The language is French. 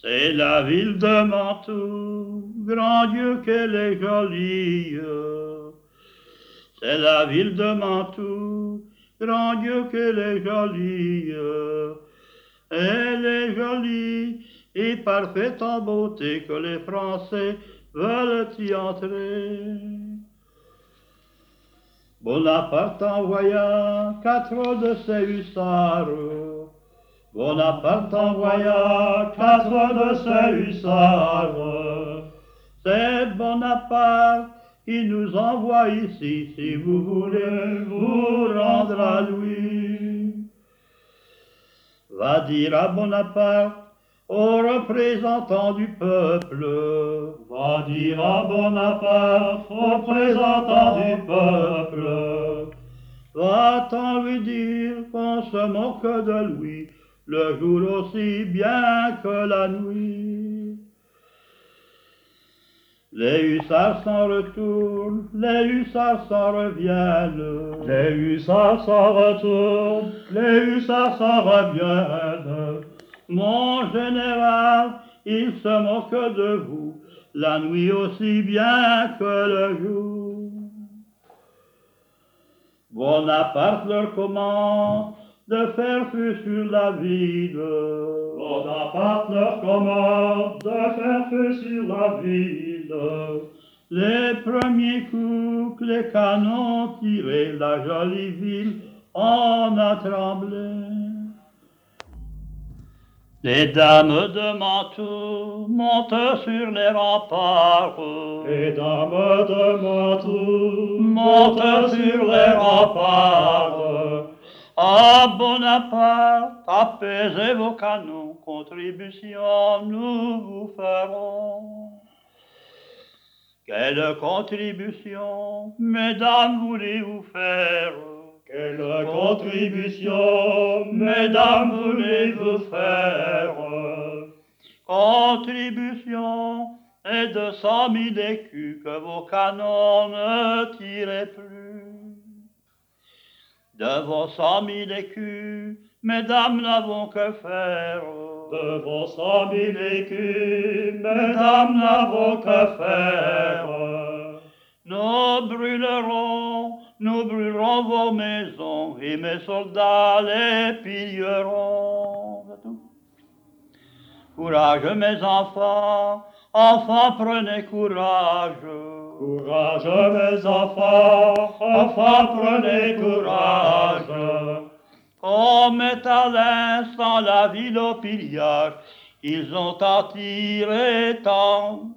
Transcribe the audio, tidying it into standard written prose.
C'est la ville de Mantoue, grand Dieu qu'elle est jolie. C'est la ville de Mantoue, grand Dieu qu'elle est jolie. Elle est jolie et parfaite en beauté que les Français veulent y entrer. Bonaparte envoya 4 de ses hussards. Bonaparte envoya 4 de ses hussards. C'est Bonaparte qui nous envoie ici, si vous voulez vous rendre à lui. Va dire à Bonaparte, aux représentants du peuple. Va dire à Bonaparte, aux représentants du peuple. Va-t'en lui dire qu'on se moque de lui, le jour aussi bien que la nuit. Les hussards s'en retournent, les hussards s'en reviennent. Les hussards s'en retournent, les hussards s'en reviennent. Mon général, il se moque de vous, la nuit aussi bien que le jour. Bonaparte leur commande de faire feu sur la ville. Bonaparte leur commande de faire feu sur la ville. Les premiers coups que les canons tiraient, la jolie ville en a tremblé. Les dames de Mantoue montent sur les remparts. Les dames de Mantoue montent sur les remparts. À Bonaparte, apaisez vos canons, contribution nous vous ferons. Quelle contribution, mesdames, voulez-vous faire? Quelle contribution, mesdames, voulez-vous faire? Contribution est de 100 000 écus que vos canons ne tirez plus. De vos 100 000 écus, mesdames, n'avons que faire. De vos 100 000 écus, mesdames, n'avons que faire. Nous brûlerons vos maisons et mes soldats les pilleront. Courage mes enfants, enfants prenez courage. Courage mes enfants, enfants prenez courage. On met à l'instant la ville au pillage, ils ont attiré tant